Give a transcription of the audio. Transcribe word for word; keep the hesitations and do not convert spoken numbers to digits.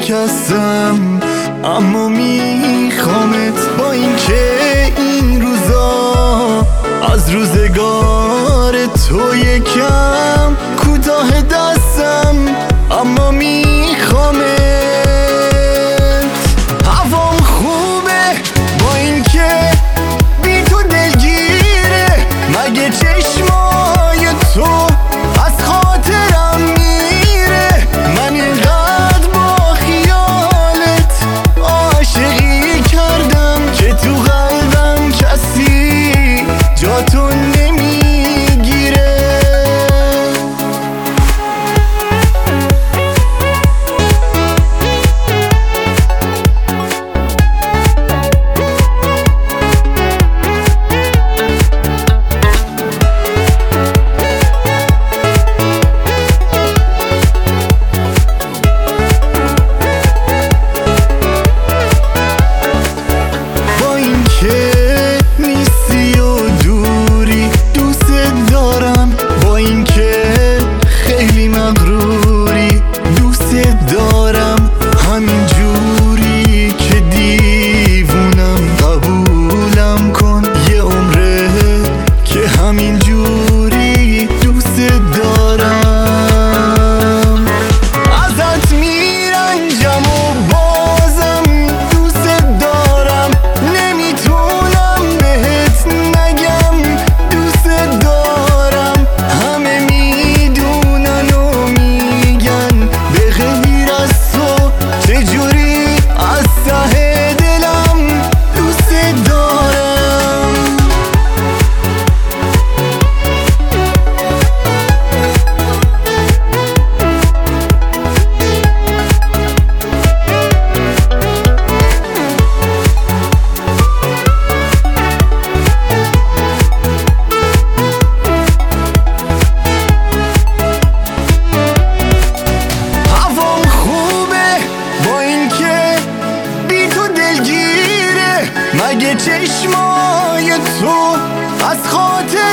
شکستم، اما میخوامت. با اینکه این روزا از روزگار تو یکم کوتاه دستم، اما میخوامت. هوام خوبه با اینکه بی تو دلگیره، مگه چشمای تو از خاطرم میره. من اینقدر با خیالت عاشقی کردم که تو قلبم کسی جا تو نمیگیره. مگه چشمای تو از خاطر